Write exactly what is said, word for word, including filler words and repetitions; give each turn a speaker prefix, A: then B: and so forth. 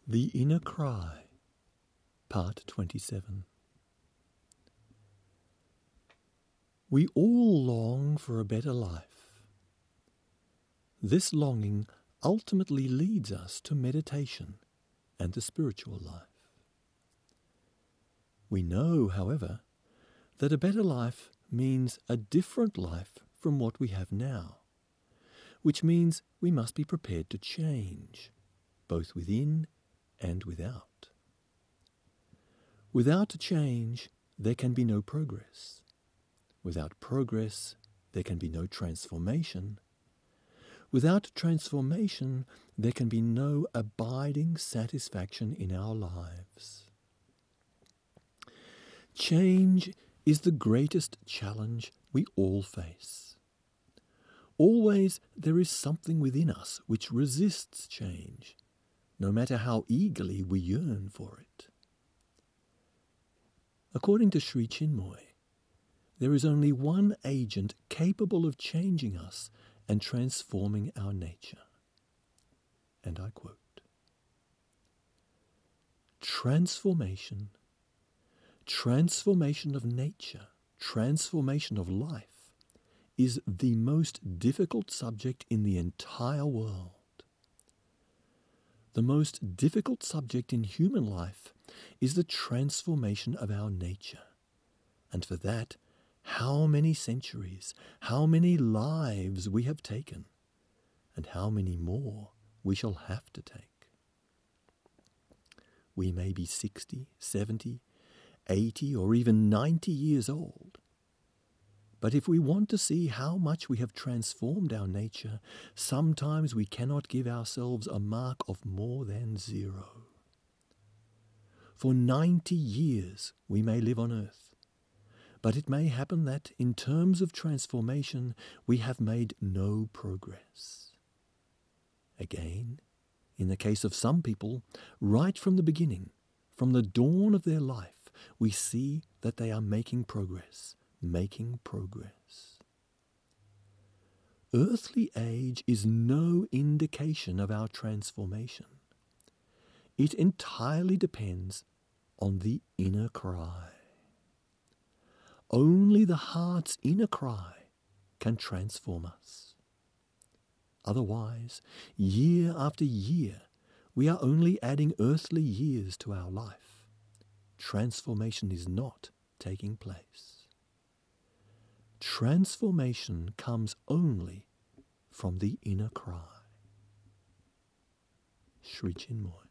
A: The Inner Cry, Part twenty-seven. We all long for a better life. This longing ultimately leads us to meditation and the spiritual life. We know, however, that a better life means a different life from what we have now, which means we must be prepared to change, both within and without. Without change, there can be no progress. Without progress, there can be no transformation. Without transformation, there can be no abiding satisfaction in our lives. Change is the greatest challenge we all face. Always there is something within us which resists change, no matter how eagerly we yearn for it. According to Sri Chinmoy, there is only one agent capable of changing us and transforming our nature. And I quote, "Transformation, transformation of nature, transformation of life is the most difficult subject in the entire world. The most difficult subject in human life is the transformation of our nature. And for that, how many centuries, how many lives we have taken, and how many more we shall have to take. We may be sixty, seventy, eighty, or even ninety years old. But if we want to see how much we have transformed our nature, sometimes we cannot give ourselves a mark of more than zero. For ninety years we may live on earth, but it may happen that in terms of transformation we have made no progress. Again, in the case of some people, right from the beginning, from the dawn of their life, we see that they are making progress. Making progress. Earthly age is no indication of our transformation. It entirely depends on the inner cry. Only the heart's inner cry can transform us. Otherwise, year after year, we are only adding earthly years to our life. Transformation is not taking place. Transformation comes only from the inner cry. Sri Chinmoy.